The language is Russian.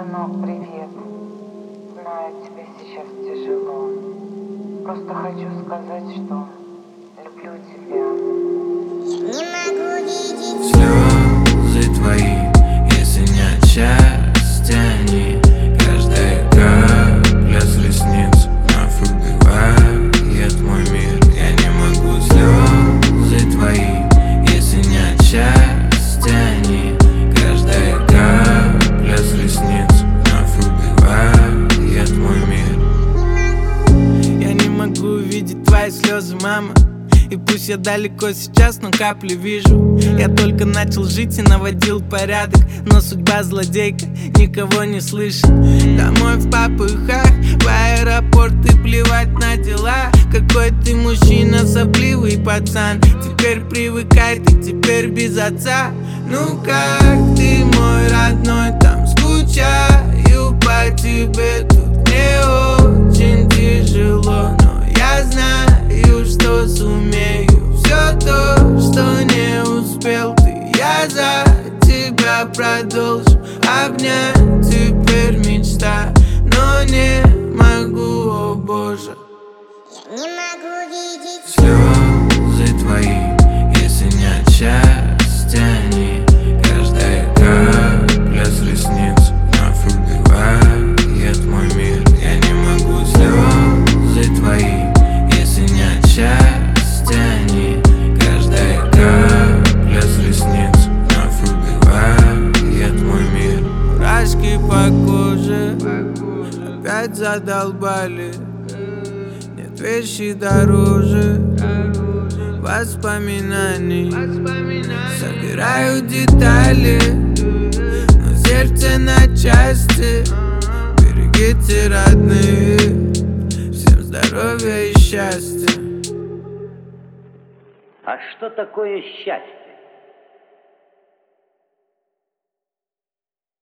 Сынок, привет. Знаю, тебе сейчас тяжело. Просто хочу сказать, что люблю тебя. Не могу видеть слезы твои, если не отчасти они. Каждая капля с ресниц вновь убивает мой мир. Я не могу, слезы твои, если не отчасти они. Каждая капля с ресниц вновь убивает мой мир. Я не могу видеть твои слезы, мама. И пусть я далеко сейчас, но капли вижу. Я только начал жить и наводил порядок, но судьба злодейка, никого не слышит. Домой в попыхах, в аэропорт и плевать на дела. Какой ты мужчина, сопливый пацан. Теперь привыкай, ты теперь без отца. Ну как ты, мой родной, там скучаю по тебе. Тут мне очень тяжело, но я знаю, что сумею все то, что не успел ты. Я за тебя продолжу обнять, теперь мечта, но не могу, о боже. Не могу видеть Слезы твои, если не отчасти они. Каждая капля с ресниц вновь убивает мой мир. Я не могу, слезы твои, если не отчасти они. Каждая капля с ресниц вновь убивает мой мир. Мурашки по коже опять задолбали. Нет вещи дороже воспоминаний. Собираю детали, но сердце на части. Берегите, родные, всем здоровья и счастья. А что такое счастье?